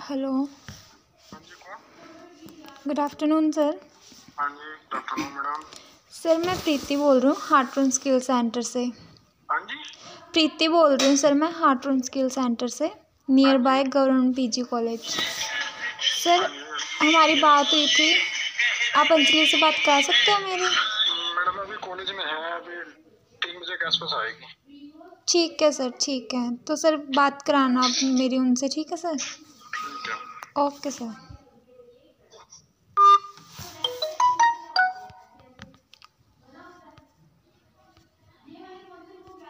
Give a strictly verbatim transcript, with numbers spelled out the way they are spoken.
Hello. हाँ जी, कौन? Good afternoon sir. हाँ जी, गुड आफ्टरनून मैडम। सर मैं प्रीति बोल रही हूँ हार्टरून स्किल सेंटर से। हाँ जी। प्रीति बोल रही हूँ सर मैं हार्टरून स्किल सेंटर से, नियर हाँ बाय जी। Government PG college. सर हाँ जी हमारी बात हुई थी, आप अंजलि से बात करा सकते हो मेरी? मैडम, अभी कॉलेज में है, अभी तीन बजे के आसपास आएगी। ठीक है सर, ठीक है। तो सर बात कराना आप मेरी उनसे, ठीक है सर? ठीक है। Okay sir.